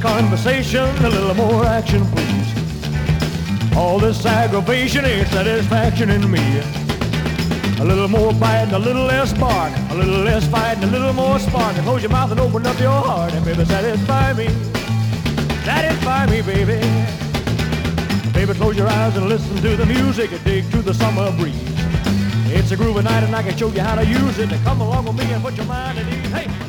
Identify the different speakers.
Speaker 1: conversation, a little more action, please. All this aggravation ain't satisfaction in me. A little more bite, a little less bark, a little less fight, and a little more spark. And close your mouth and open up your heart, and baby, satisfy me. Satisfy me, baby. Baby, close your eyes and listen to the music and dig through the summer breeze. It's a groovy night and I can show you how to use it. Come along with me and put your mind at ease. Hey!